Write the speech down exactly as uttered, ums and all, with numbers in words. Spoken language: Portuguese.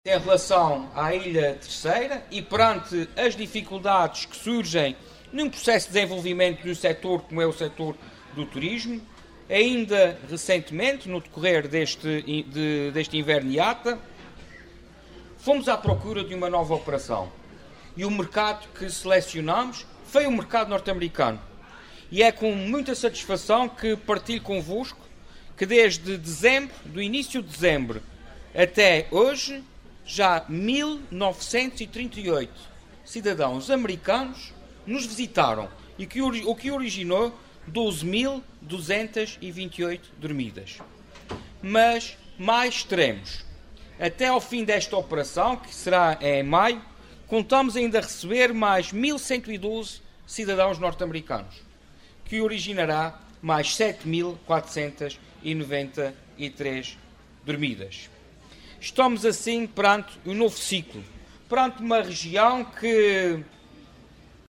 em relação à Ilha Terceira e perante as dificuldades que surgem num processo de desenvolvimento de um setor como é o setor do turismo. Ainda recentemente, no decorrer deste, de, deste inverno IATA, fomos à procura de uma nova operação. E o mercado que selecionamos foi o mercado norte-americano. E é com muita satisfação que partilho convosco que desde dezembro, do início de dezembro até hoje, já mil novecentos e trinta e oito cidadãos americanos nos visitaram, e que, o que originou doze mil duzentas e vinte e oito dormidas. Mas mais teremos. Até ao fim desta operação, que será em maio, contamos ainda a receber mais mil cento e doze cidadãos norte-americanos, que originará mais sete mil quatrocentas e noventa e três dormidas. Estamos assim perante um novo ciclo, perante uma região que